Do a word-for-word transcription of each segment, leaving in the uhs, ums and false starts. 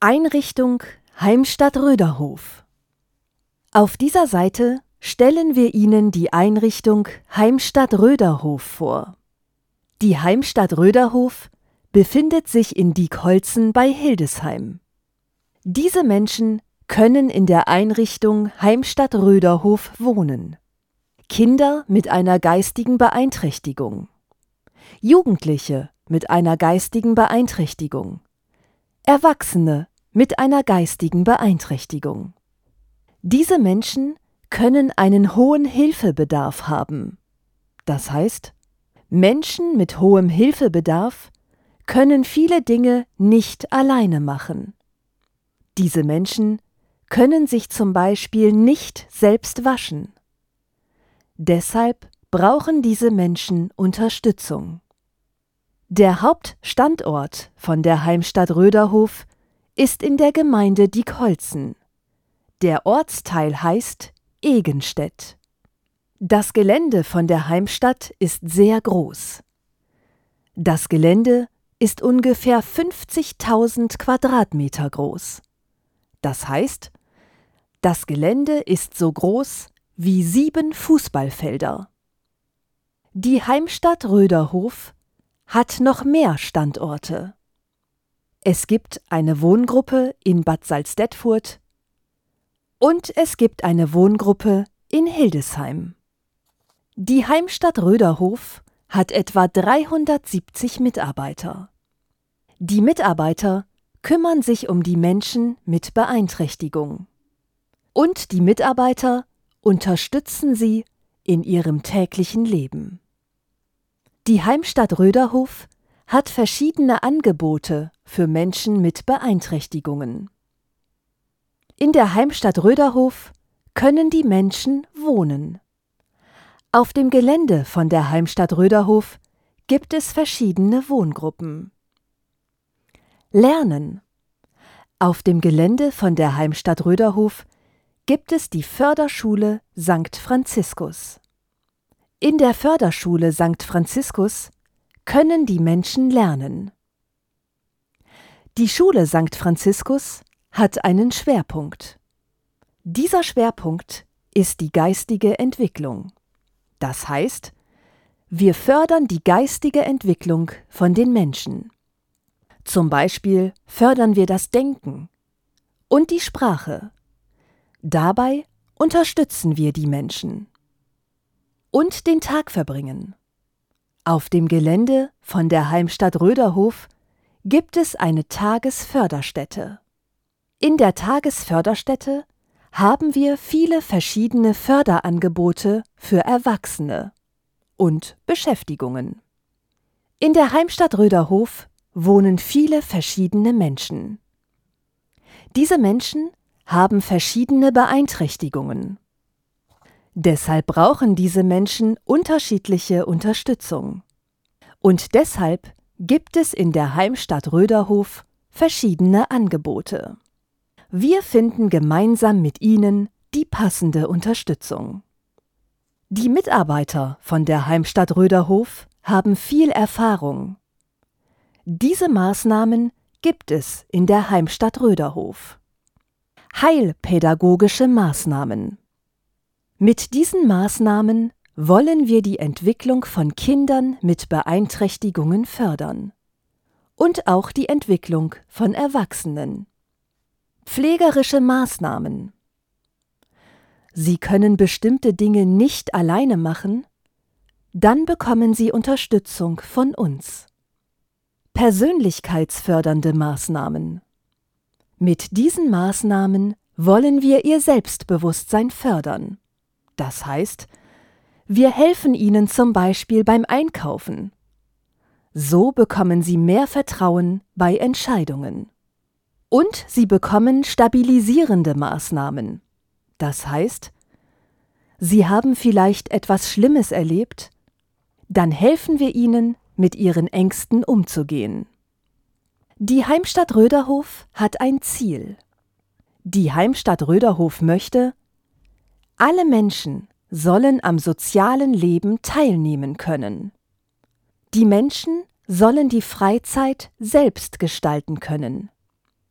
Einrichtung Heimstatt Röderhof. Auf dieser Seite stellen wir Ihnen die Einrichtung Heimstatt Röderhof vor. Die Heimstatt Röderhof befindet sich in Diekholzen bei Hildesheim. Diese Menschen können in der Einrichtung Heimstatt Röderhof wohnen. Kinder mit einer geistigen Beeinträchtigung, Jugendliche mit einer geistigen Beeinträchtigung, Erwachsene mit einer geistigen Beeinträchtigung. Diese Menschen können einen hohen Hilfebedarf haben. Das heißt, Menschen mit hohem Hilfebedarf können viele Dinge nicht alleine machen. Diese Menschen können sich zum Beispiel nicht selbst waschen. Deshalb brauchen diese Menschen Unterstützung. Der Hauptstandort von der Heimstatt Röderhof ist in der Gemeinde Diekholzen. Der Ortsteil heißt Egenstedt. Das Gelände von der Heimstatt ist sehr groß. Das Gelände ist ungefähr fünfzigtausend Quadratmeter groß. Das heißt, das Gelände ist so groß wie sieben Fußballfelder. Die Heimstatt Röderhof hat noch mehr Standorte. Es gibt eine Wohngruppe in Bad Salzdetfurt und es gibt eine Wohngruppe in Hildesheim. Die Heimstatt Röderhof hat etwa dreihundertsiebzig Mitarbeiter. Die Mitarbeiter kümmern sich um die Menschen mit Beeinträchtigung. Und die Mitarbeiter unterstützen sie in ihrem täglichen Leben. Die Heimstatt Röderhof hat verschiedene Angebote für Menschen mit Beeinträchtigungen. In der Heimstatt Röderhof können die Menschen wohnen. Auf dem Gelände von der Heimstatt Röderhof gibt es verschiedene Wohngruppen. Lernen. Auf dem Gelände von der Heimstatt Röderhof gibt es die Förderschule Sankt Franziskus. In der Förderschule Sankt Franziskus können die Menschen lernen. Die Schule Sankt Franziskus hat einen Schwerpunkt. Dieser Schwerpunkt ist die geistige Entwicklung. Das heißt, wir fördern die geistige Entwicklung von den Menschen. Zum Beispiel fördern wir das Denken und die Sprache. Dabei unterstützen wir die Menschen. Und den Tag verbringen. Auf dem Gelände von der Heimstatt Röderhof gibt es eine Tagesförderstätte. In der Tagesförderstätte haben wir viele verschiedene Förderangebote für Erwachsene und Beschäftigungen. In der Heimstatt Röderhof wohnen viele verschiedene Menschen. Diese Menschen haben verschiedene Beeinträchtigungen. Deshalb brauchen diese Menschen unterschiedliche Unterstützung. Und deshalb gibt es in der Heimstatt Röderhof verschiedene Angebote. Wir finden gemeinsam mit Ihnen die passende Unterstützung. Die Mitarbeiter von der Heimstatt Röderhof haben viel Erfahrung. Diese Maßnahmen gibt es in der Heimstatt Röderhof. Heilpädagogische Maßnahmen. Mit diesen Maßnahmen wollen wir die Entwicklung von Kindern mit Beeinträchtigungen fördern und auch die Entwicklung von Erwachsenen. Pflegerische Maßnahmen. Sie können bestimmte Dinge nicht alleine machen, dann bekommen Sie Unterstützung von uns. Persönlichkeitsfördernde Maßnahmen. Mit diesen Maßnahmen wollen wir Ihr Selbstbewusstsein fördern. Das heißt, wir helfen Ihnen zum Beispiel beim Einkaufen. So bekommen Sie mehr Vertrauen bei Entscheidungen. Und Sie bekommen stabilisierende Maßnahmen. Das heißt, Sie haben vielleicht etwas Schlimmes erlebt, dann helfen wir Ihnen, mit Ihren Ängsten umzugehen. Die Heimstatt Röderhof hat ein Ziel. Die Heimstatt Röderhof möchte, alle Menschen sollen am sozialen Leben teilnehmen können. Die Menschen sollen die Freizeit selbst gestalten können.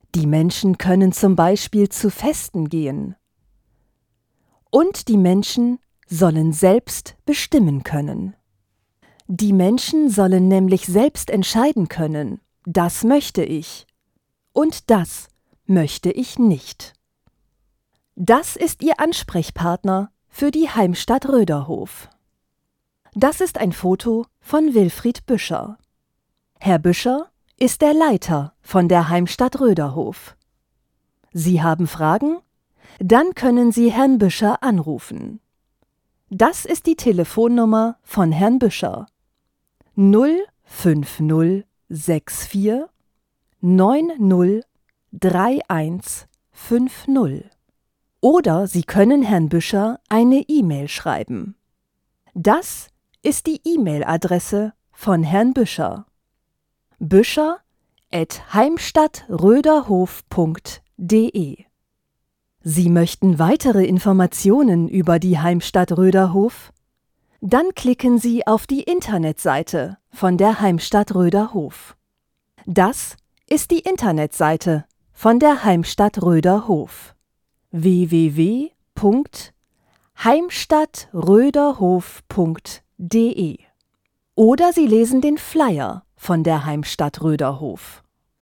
Die Menschen können zum Beispiel zu Festen gehen. Und die Menschen sollen selbst bestimmen können. Die Menschen sollen nämlich selbst entscheiden können, das möchte ich und das möchte ich nicht. Das ist Ihr Ansprechpartner für die Heimstatt Röderhof. Das ist ein Foto von Wilfried Büscher. Herr Büscher ist der Leiter von der Heimstatt Röderhof. Sie haben Fragen? Dann können Sie Herrn Büscher anrufen. Das ist die Telefonnummer von Herrn Büscher. null fünf null sechs vier neun null drei eins fünf null. Oder Sie können Herrn Büscher eine E-Mail schreiben. Das ist die E-Mail-Adresse von Herrn Büscher. büscher at heimstadtröderhof punkt de. Sie möchten weitere Informationen über die Heimstatt Röderhof? Dann klicken Sie auf die Internetseite von der Heimstatt Röderhof. Das ist die Internetseite von der Heimstatt Röderhof. w w w punkt heimstadtröderhof punkt de. Oder Sie lesen den Flyer von der Heimstatt Röderhof.